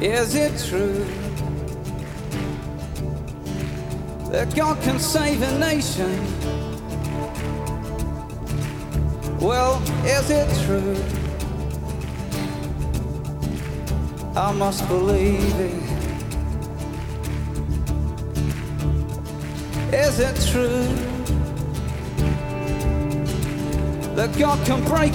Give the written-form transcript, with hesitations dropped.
Is it true that God can save a nation? Well, is it true? I must believe it. Is it true that God can break